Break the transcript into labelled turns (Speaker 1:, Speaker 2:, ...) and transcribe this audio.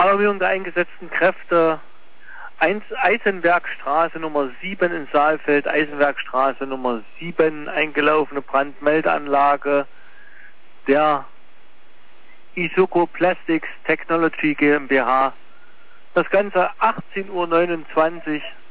Speaker 1: Alarmierung der eingesetzten Kräfte. Eisenwerkstraße Nummer 7 in Saalfeld, Eisenwerkstraße Nummer 7, eingelaufene Brandmeldeanlage der Isuko Plastics Technology GmbH. Das Ganze 18:29 Uhr